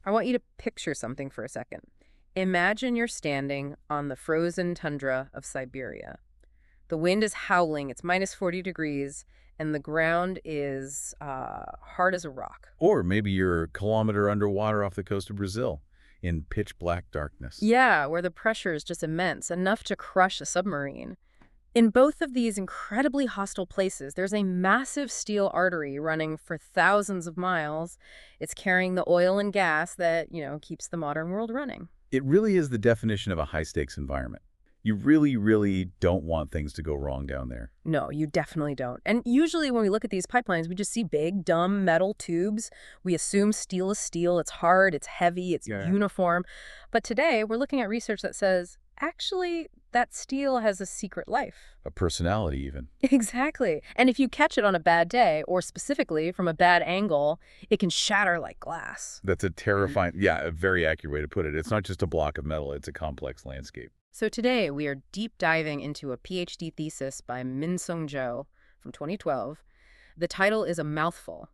I want you to picture something for a second. Imagine you're standing on the frozen tundra of Siberia. The wind is howling, it's minus 40 degrees, and the ground is hard as a rock. Or maybe you're a kilometer underwater off the coast of Brazil in pitch black darkness. Yeah, where the pressure is just immense, enough to crush a submarine. In both of these incredibly hostile places, there's a massive steel artery running for thousands of miles. It's carrying the oil and gas that, keeps the modern world running. It really is the definition of a high-stakes environment. You really, really don't want things to go wrong down there. No, you definitely don't. And usually when we look at these pipelines, we just see big, dumb metal tubes. We assume steel is steel. It's hard, it's heavy, it's uniform. But today, we're looking at research that says, actually, that steel has a secret life. A personality, even. Exactly. And if you catch it on a bad day, or specifically from a bad angle, it can shatter like glass. That's a terrifying, a very accurate way to put it. It's not just a block of metal, it's a complex landscape. So today, we are deep diving into a PhD thesis by Min-Sung Jo from 2012. The title is a mouthful: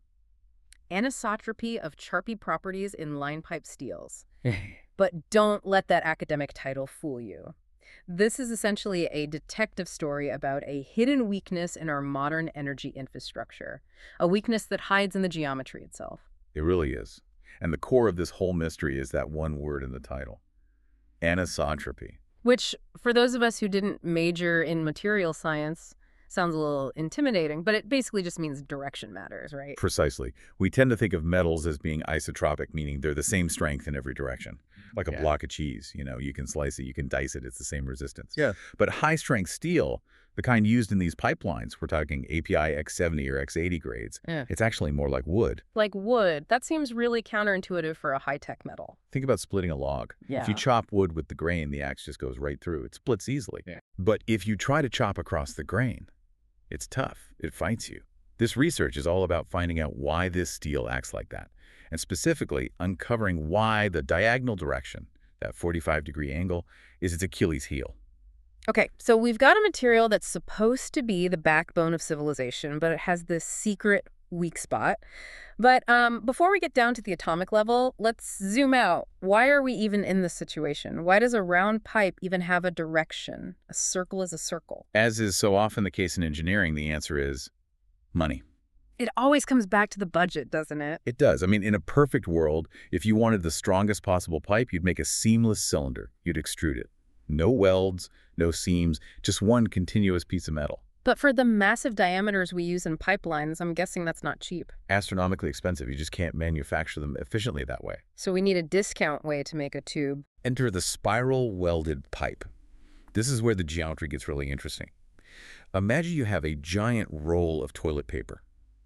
Anisotropy of Charpy Properties in Line Pipe Steels. But don't let that academic title fool you. This is essentially a detective story about a hidden weakness in our modern energy infrastructure, a weakness that hides in the geometry itself. It really is. And the core of this whole mystery is that one word in the title: anisotropy. Which, for those of us who didn't major in material science, sounds a little intimidating, but it basically just means direction matters, right? Precisely. We tend to think of metals as being isotropic, meaning they're the same strength in every direction. Like a block of cheese, you can slice it, you can dice it, it's the same resistance. Yeah. But high-strength steel, the kind used in these pipelines, we're talking API X70 or X80 grades, it's actually more like wood. Like wood. That seems really counterintuitive for a high-tech metal. Think about splitting a log. Yeah. If you chop wood with the grain, the axe just goes right through. It splits easily. Yeah. But if you try to chop across the grain, it's tough. It fights you. This research is all about finding out why this steel acts like that, and specifically uncovering why the diagonal direction, that 45-degree angle, is its Achilles heel. Okay, so we've got a material that's supposed to be the backbone of civilization, but it has this secret weak spot. But before we get down to the atomic level, let's zoom out. Why are we even in this situation? Why does a round pipe even have a direction? A circle is a circle. As is so often the case in engineering, the answer is money. It always comes back to the budget, doesn't it? It does. I mean, in a perfect world, if you wanted the strongest possible pipe, you'd make a seamless cylinder. You'd extrude it. No welds, no seams, just one continuous piece of metal. But for the massive diameters we use in pipelines, I'm guessing that's not cheap. Astronomically expensive. You just can't manufacture them efficiently that way. So we need a discount way to make a tube. Enter the spiral welded pipe. This is where the geometry gets really interesting. Imagine you have a giant roll of toilet paper,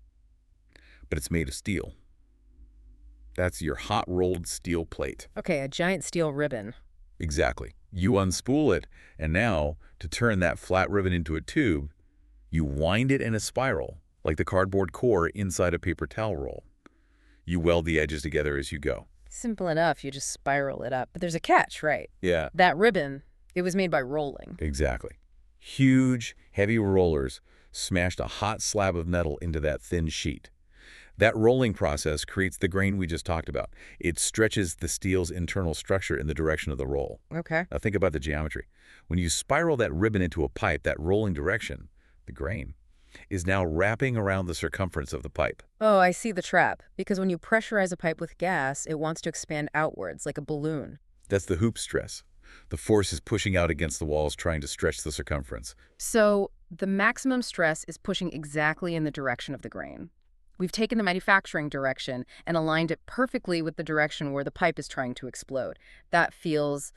but it's made of steel. That's your hot-rolled steel plate. Okay, a giant steel ribbon. Exactly. You unspool it, and now, to turn that flat ribbon into a tube, you wind it in a spiral, like the cardboard core inside a paper towel roll. You weld the edges together as you go. Simple enough, you just spiral it up. But there's a catch, right? Yeah. That ribbon, it was made by rolling. Exactly. Huge, heavy rollers smashed a hot slab of metal into that thin sheet. That rolling process creates the grain we just talked about. It stretches the steel's internal structure in the direction of the roll. Okay. Now think about the geometry. When you spiral that ribbon into a pipe, that rolling direction, the grain, is now wrapping around the circumference of the pipe. Oh, I see the trap. Because when you pressurize a pipe with gas, it wants to expand outwards, like a balloon. That's the hoop stress. The force is pushing out against the walls, trying to stretch the circumference. So the maximum stress is pushing exactly in the direction of the grain. We've taken the manufacturing direction and aligned it perfectly with the direction where the pipe is trying to explode. That feels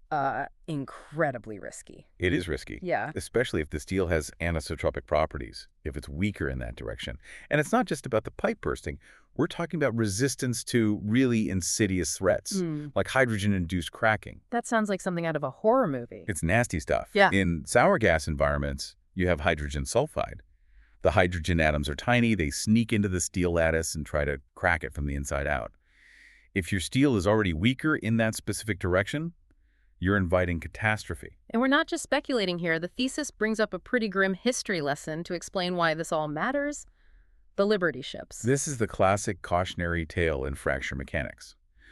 incredibly risky. It is risky. Yeah. Especially if the steel has anisotropic properties, if it's weaker in that direction. And it's not just about the pipe bursting. We're talking about resistance to really insidious threats, like hydrogen-induced cracking. That sounds like something out of a horror movie. It's nasty stuff. Yeah. In sour gas environments, you have hydrogen sulfide. The hydrogen atoms are tiny. They sneak into the steel lattice and try to crack it from the inside out. If your steel is already weaker in that specific direction, you're inviting catastrophe. And we're not just speculating here. The thesis brings up a pretty grim history lesson to explain why this all matters. The Liberty ships. This is the classic cautionary tale in fracture mechanics.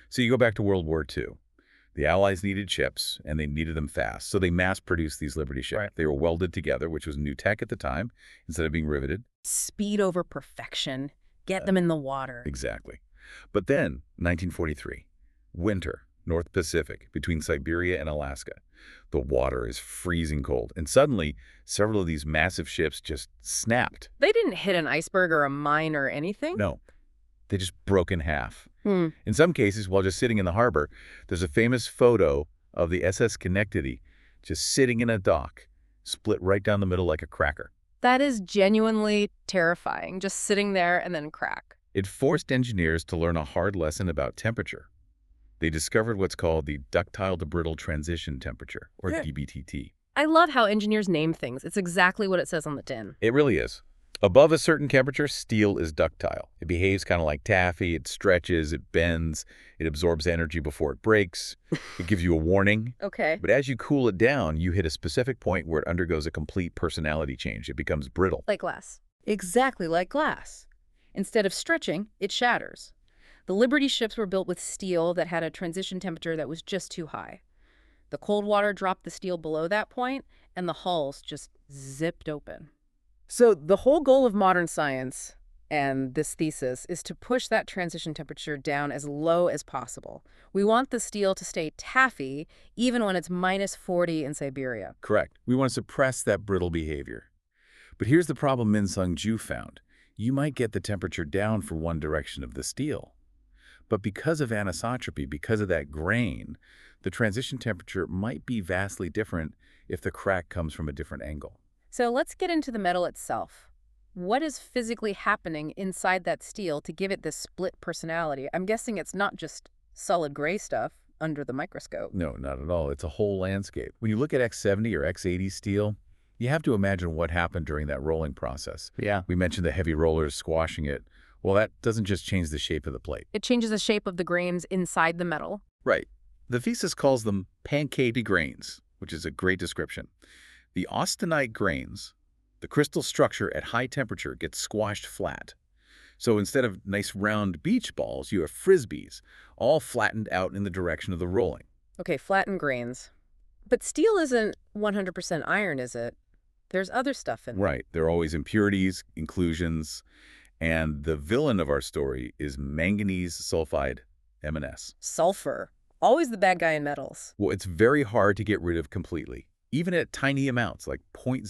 So you go back to World War II. The Allies needed ships, and they needed them fast, so they mass-produced these Liberty ships. Right. They were welded together, which was new tech at the time, instead of being riveted. Speed over perfection. Get them in the water. Exactly. But then, 1943, winter, North Pacific, between Siberia and Alaska. The water is freezing cold, and suddenly, several of these massive ships just snapped. They didn't hit an iceberg or a mine or anything? No, they just broke in half. Hmm. In some cases, while just sitting in the harbor, there's a famous photo of the SS Schenectady just sitting in a dock, split right down the middle like a cracker. That is genuinely terrifying, just sitting there and then crack. It forced engineers to learn a hard lesson about temperature. They discovered what's called the ductile to brittle transition temperature, or Yeah. DBTT. I love how engineers name things. It's exactly what it says on the tin. It really is. Above a certain temperature, steel is ductile. It behaves kind of like taffy. It stretches, it bends, it absorbs energy before it breaks. It gives you a warning. Okay. But as you cool it down, you hit a specific point where it undergoes a complete personality change. It becomes brittle. Like glass. Exactly like glass. Instead of stretching, it shatters. The Liberty ships were built with steel that had a transition temperature that was just too high. The cold water dropped the steel below that point, and the hulls just zipped open. So the whole goal of modern science and this thesis is to push that transition temperature down as low as possible. We want the steel to stay taffy even when it's -40 in Siberia. Correct. We want to suppress that brittle behavior. But here's the problem Min-Sung Ju found. You might get the temperature down for one direction of the steel. But because of anisotropy, because of that grain, the transition temperature might be vastly different if the crack comes from a different angle. So let's get into the metal itself. What is physically happening inside that steel to give it this split personality? I'm guessing it's not just solid gray stuff under the microscope. No, not at all. It's a whole landscape. When you look at X70 or X80 steel, you have to imagine what happened during that rolling process. Yeah. We mentioned the heavy rollers squashing it. Well, that doesn't just change the shape of the plate. It changes the shape of the grains inside the metal. Right. The thesis calls them pancakey grains, which is a great description. The austenite grains, the crystal structure at high temperature gets squashed flat. So instead of nice round beach balls, you have frisbees, all flattened out in the direction of the rolling. Okay, flattened grains. But steel isn't 100% iron, is it? There's other stuff in it. Right. There are always impurities, inclusions, and the villain of our story is manganese sulfide, MnS. Sulfur. Always the bad guy in metals. Well, it's very hard to get rid of completely. Even at tiny amounts, like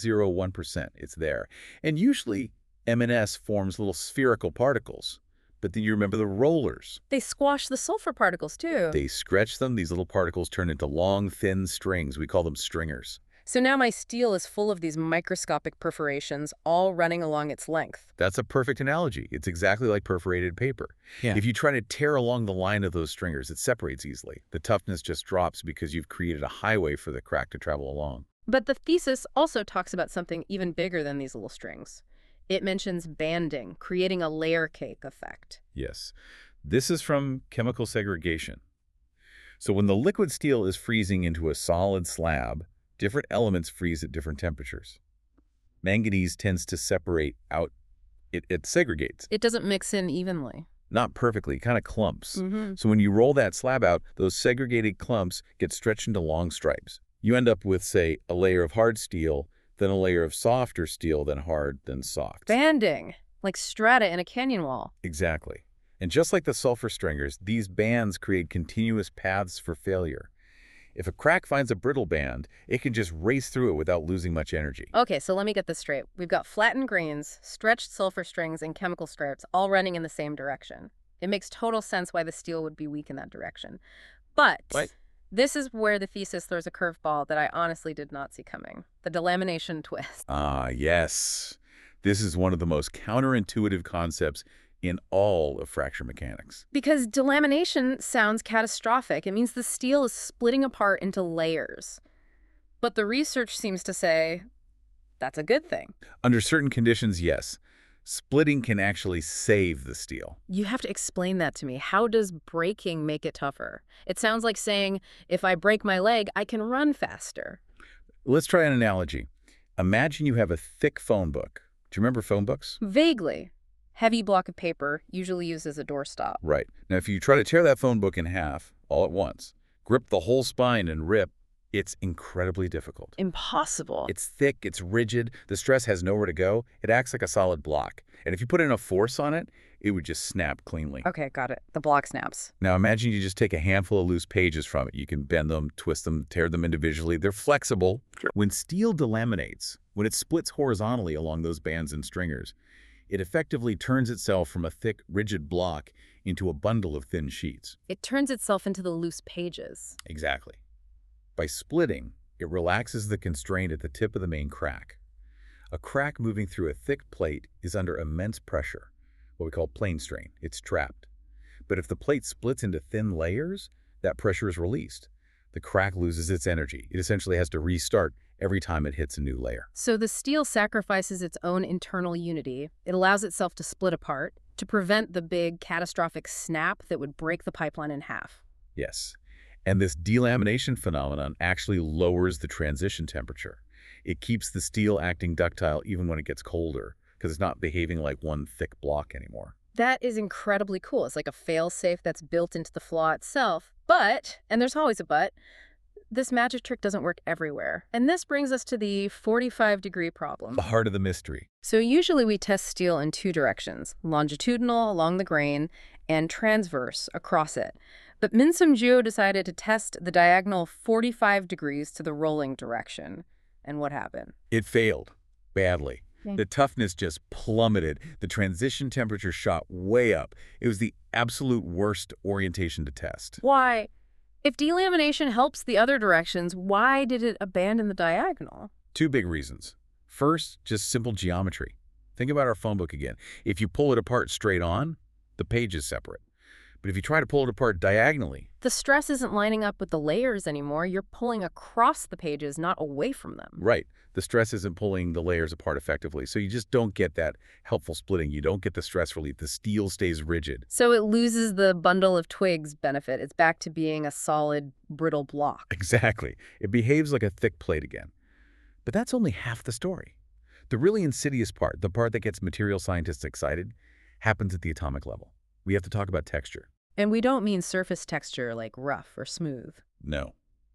0.01%, it's there. And usually, MnS forms little spherical particles. But then you remember the rollers. They squash the sulfur particles, too. They stretch them. These little particles turn into long, thin strings. We call them stringers. So now my steel is full of these microscopic perforations all running along its length. That's a perfect analogy. It's exactly like perforated paper. Yeah. If you try to tear along the line of those stringers, it separates easily. The toughness just drops because you've created a highway for the crack to travel along. But the thesis also talks about something even bigger than these little strings. It mentions banding, creating a layer cake effect. Yes. This is from chemical segregation. So when the liquid steel is freezing into a solid slab, different elements freeze at different temperatures. Manganese tends to separate out. It segregates. It doesn't mix in evenly. Not perfectly, kind of clumps. Mm-hmm. So when you roll that slab out, those segregated clumps get stretched into long stripes. You end up with, say, a layer of hard steel, then a layer of softer steel, then hard, then soft. Banding, like strata in a canyon wall. Exactly. And just like the sulfur stringers, these bands create continuous paths for failure. If a crack finds a brittle band, it can just race through it without losing much energy. Okay, so let me get this straight. We've got flattened grains, stretched sulfur strings, and chemical strips all running in the same direction. It makes total sense why the steel would be weak in that direction. But this is where the thesis throws a curveball that I honestly did not see coming. The delamination twist. Ah, yes. This is one of the most counterintuitive concepts in all of fracture mechanics. Because delamination sounds catastrophic. It means the steel is splitting apart into layers. But the research seems to say that's a good thing. Under certain conditions, yes. Splitting can actually save the steel. You have to explain that to me. How does breaking make it tougher? It sounds like saying, if I break my leg, I can run faster. Let's try an analogy. Imagine you have a thick phone book. Do you remember phone books? Vaguely. heavy block of paper, usually used as a doorstop. Right. Now, if you try to tear that phone book in half all at once, grip the whole spine and rip, it's incredibly difficult. Impossible. It's thick, it's rigid, the stress has nowhere to go, it acts like a solid block. And if you put enough force on it, it would just snap cleanly. Okay, got it. The block snaps. Now imagine you just take a handful of loose pages from it. You can bend them, twist them, tear them individually. They're flexible. Sure. When steel delaminates, when it splits horizontally along those bands and stringers, it effectively turns itself from a thick, rigid block into a bundle of thin sheets. It turns itself into the loose pages. Exactly. By splitting, it relaxes the constraint at the tip of the main crack. A crack moving through a thick plate is under immense pressure, what we call plane strain. It's trapped. But if the plate splits into thin layers, that pressure is released. The crack loses its energy. It essentially has to restart every time it hits a new layer. So the steel sacrifices its own internal unity. It allows itself to split apart to prevent the big catastrophic snap that would break the pipeline in half. Yes. And this delamination phenomenon actually lowers the transition temperature. It keeps the steel acting ductile even when it gets colder, because it's not behaving like one thick block anymore. That is incredibly cool. It's like a fail-safe that's built into the flaw itself. But, and there's always a but, this magic trick doesn't work everywhere. And this brings us to the 45-degree problem. The heart of the mystery. So usually we test steel in two directions, longitudinal along the grain and transverse across it. But Min-Sung Joo decided to test the diagonal 45 degrees to the rolling direction. And what happened? It failed badly. Okay. The toughness just plummeted. The transition temperature shot way up. It was the absolute worst orientation to test. Why? If delamination helps the other directions, why did it abandon the diagonal? Two big reasons. First, just simple geometry. Think about our phone book again. If you pull it apart straight on, the page is separate. But if you try to pull it apart diagonally, The stress isn't lining up with the layers anymore. You're pulling across the pages, not away from them. right, the stress isn't pulling the layers apart effectively. So you just don't get that helpful splitting. You don't get the stress relief. The steel stays rigid. So it loses the bundle of twigs benefit. It's back to being a solid, brittle block. Exactly. It behaves like a thick plate again. But that's only half the story. The really insidious part, the part that gets material scientists excited, happens at the atomic level. We have to talk about texture. And we don't mean surface texture like rough or smooth. No.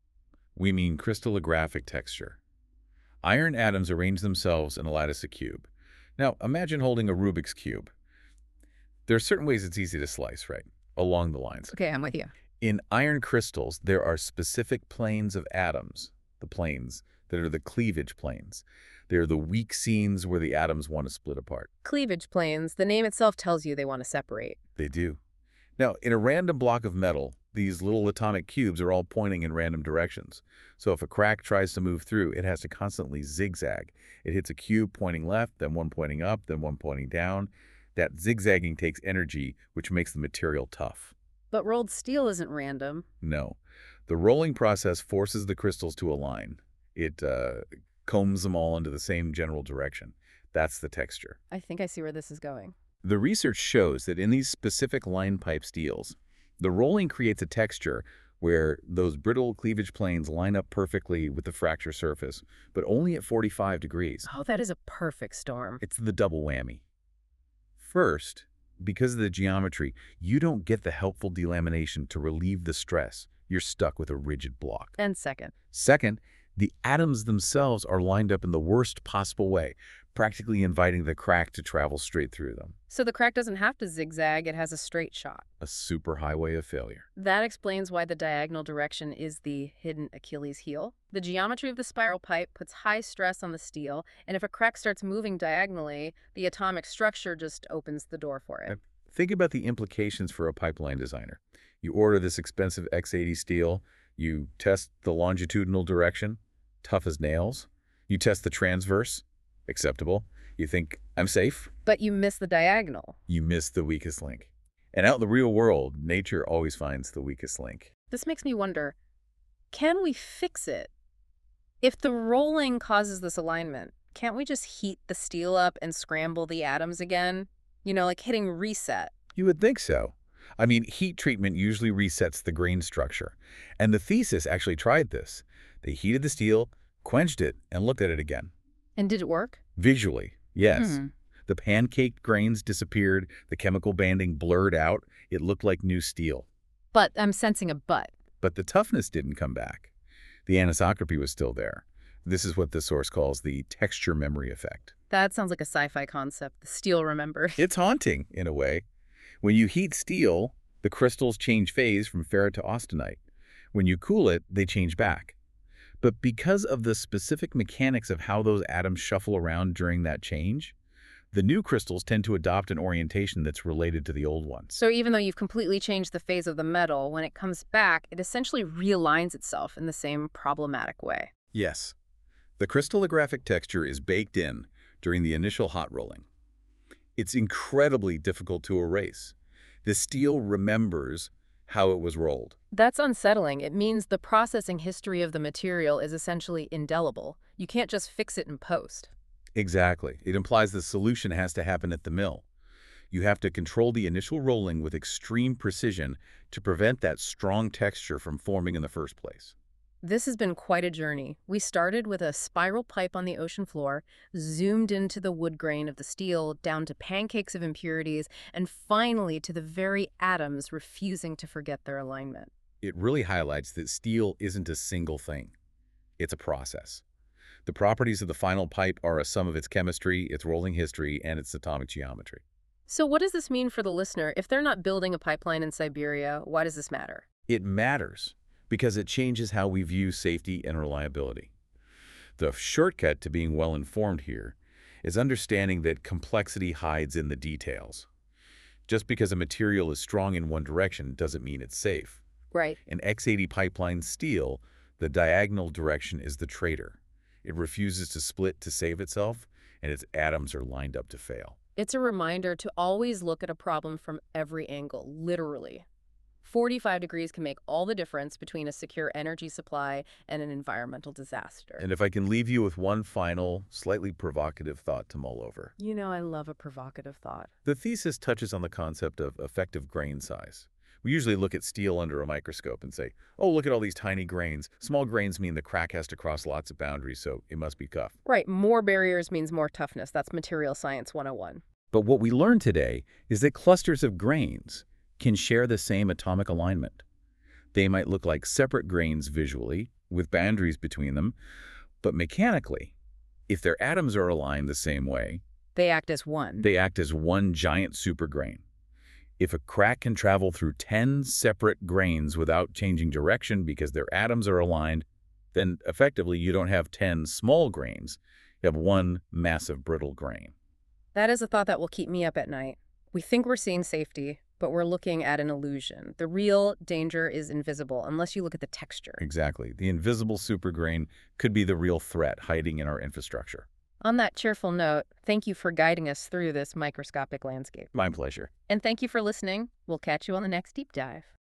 We mean crystallographic texture. Iron atoms arrange themselves in a lattice of cube. Now, imagine holding a Rubik's Cube. There are certain ways it's easy to slice, right? Along the lines. Okay, I'm with you. In iron crystals, there are specific planes of atoms, the planes, that are the cleavage planes. They're the weak scenes where the atoms want to split apart. Cleavage planes, the name itself tells you they want to separate. They do. Now, in a random block of metal, these little atomic cubes are all pointing in random directions. So if a crack tries to move through, it has to constantly zigzag. It hits a cube pointing left, then one pointing up, then one pointing down. That zigzagging takes energy, which makes the material tough. But rolled steel isn't random. No. The rolling process forces the crystals to align. It combs them all into the same general direction. That's the texture. I think I see where this is going. The research shows that in these specific line pipe steels, the rolling creates a texture where those brittle cleavage planes line up perfectly with the fracture surface, but only at 45 degrees. Oh, that is a perfect storm. It's the double whammy. First, because of the geometry, you don't get the helpful delamination to relieve the stress. You're stuck with a rigid block. And second, Second, the atoms themselves are lined up in the worst possible way, practically inviting the crack to travel straight through them. so the crack doesn't have to zigzag, it has a straight shot. A superhighway of failure. That explains why the diagonal direction is the hidden Achilles heel. The geometry of the spiral pipe puts high stress on the steel, and if a crack starts moving diagonally, the atomic structure just opens the door for it. Think about the implications for a pipeline designer. You order this expensive X80 steel, you test the longitudinal direction, tough as nails. You test the transverse, acceptable. You think, I'm safe. But you miss the diagonal. You miss the weakest link. And out in the real world, nature always finds the weakest link. This makes me wonder, can we fix it? If the rolling causes this alignment, can't we just heat the steel up and scramble the atoms again? You know, like hitting reset. You would think so. I mean, heat treatment usually resets the grain structure. And the thesis actually tried this. They heated the steel, quenched it, and looked at it again. And did it work? Visually, yes. The pancaked grains disappeared, the chemical banding blurred out, it looked like new steel. But I'm sensing a but. But the toughness didn't come back. The anisotropy was still there. This is what the source calls the texture memory effect. That sounds like a sci-fi concept. The steel remembers. It's haunting, in a way. When you heat steel, the crystals change phase from ferrite to austenite. When you cool it, they change back. But because of the specific mechanics of how those atoms shuffle around during that change, the new crystals tend to adopt an orientation that's related to the old ones. So even though you've completely changed the phase of the metal, when it comes back, it essentially realigns itself in the same problematic way. Yes. The crystallographic texture is baked in during the initial hot rolling. It's incredibly difficult to erase. The steel remembers how it was rolled. That's unsettling. It means the processing history of the material is essentially indelible. You can't just fix it in post. Exactly. It implies the solution has to happen at the mill. You have to control the initial rolling with extreme precision to prevent that strong texture from forming in the first place. This has been quite a journey. We started with a spiral pipe on the ocean floor, zoomed into the wood grain of the steel, down to pancakes of impurities, and finally to the very atoms refusing to forget their alignment. It really highlights that steel isn't a single thing. It's a process. The properties of the final pipe are a sum of its chemistry, its rolling history, and its atomic geometry. So what does this mean for the listener? If they're not building a pipeline in Siberia, why does this matter? It matters because it changes how we view safety and reliability. The shortcut to being well-informed here is understanding that complexity hides in the details. Just because a material is strong in one direction doesn't mean it's safe. Right. In X80 pipeline steel, the diagonal direction is the traitor. It refuses to split to save itself, and its atoms are lined up to fail. It's a reminder to always look at a problem from every angle, literally. 45 degrees can make all the difference between a secure energy supply and an environmental disaster. And if I can leave you with one final, slightly provocative thought to mull over. You know I love a provocative thought. The thesis touches on the concept of effective grain size. We usually look at steel under a microscope and say, oh, look at all these tiny grains. Small grains mean the crack has to cross lots of boundaries, so it must be tough. Right, more barriers means more toughness. That's Material Science 101. But what we learned today is that clusters of grains can share the same atomic alignment. They might look like separate grains visually, with boundaries between them, but mechanically, if their atoms are aligned the same way, they act as one. They act as one giant supergrain. If a crack can travel through 10 separate grains without changing direction because their atoms are aligned, then effectively you don't have 10 small grains. You have one massive brittle grain. That is a thought that will keep me up at night. We think we're seeing safety, but we're looking at an illusion. The real danger is invisible unless you look at the texture. Exactly. The invisible supergrain could be the real threat hiding in our infrastructure. On that cheerful note, thank you for guiding us through this microscopic landscape. My pleasure. And thank you for listening. We'll catch you on the next deep dive.